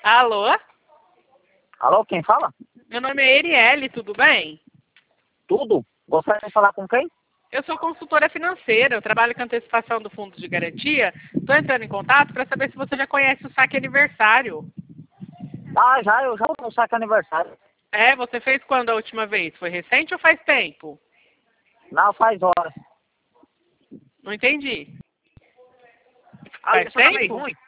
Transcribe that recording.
Alô? Alô, quem fala? Meu nome é Erielle, tudo bem? Tudo? Gostaria de falar com quem? Eu sou consultora financeira, eu trabalho com antecipação do fundo de garantia. Estou entrando em contato para saber se você já conhece o saque aniversário. Ah, eu já vou no saque aniversário. É, você fez quando a última vez? Foi recente ou faz tempo? Não, faz horas. Não entendi. Ah, Faz isso tá meio tempo? ruim.